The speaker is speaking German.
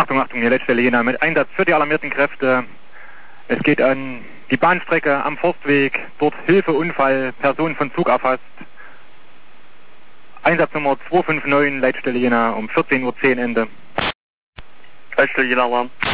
Achtung, Achtung, hier Leitstelle Jena mit Einsatz für die alarmierten Kräfte. Es geht an die Bahnstrecke am Forstweg, dort Hilfe, Unfall, Person von Zug erfasst. Einsatznummer 259, Leitstelle Jena, um 14:10 Uhr Ende. Leitstelle Jena, Alarm.